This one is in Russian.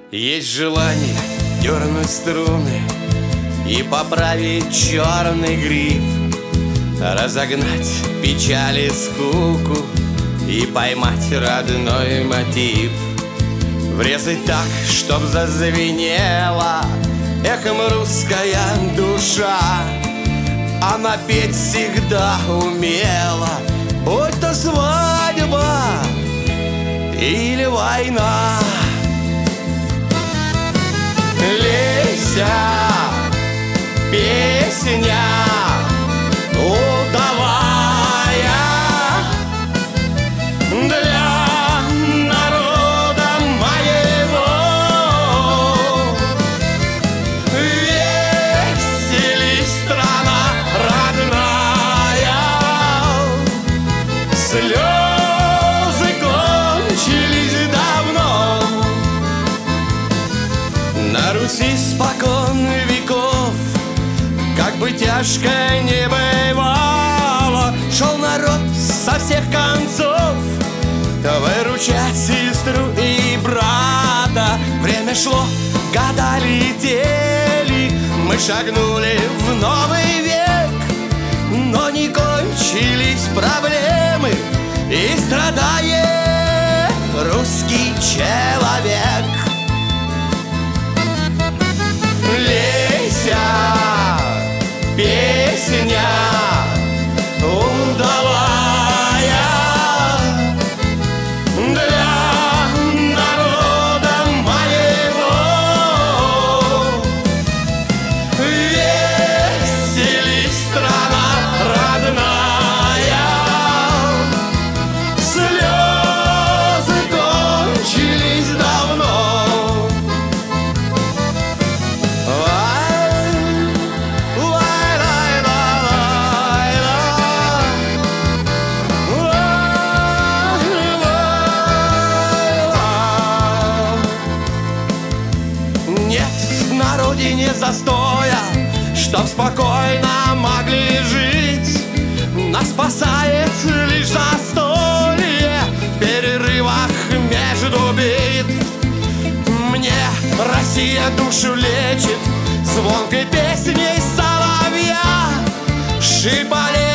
Есть желание дернуть струны и поправить черный гриф, разогнать печаль и скуку и поймать родной мотив, врезать так, чтоб зазвенела эхом русская душа. Она петь всегда умела, будь то свадьба или война. Лейся, песня удалая для народа моего. Веселись, страна родная, слезы кончились давно. На Руси спокон веков, как бы тяжко не бывало, шел народ со всех концов выручать сестру и брата. Время шло, года летели, мы шагнули в новый век, но не кончились проблемы и страдает русский человек. Лейся, песня удалая для народа моего. Веселись, страна родная, слезы кончились давно. На родине застоя, чтоб спокойно могли жить, нас спасает лишь застолье в перерывах между битв. Мне Россия душу лечит звонкой песней соловья, шиполе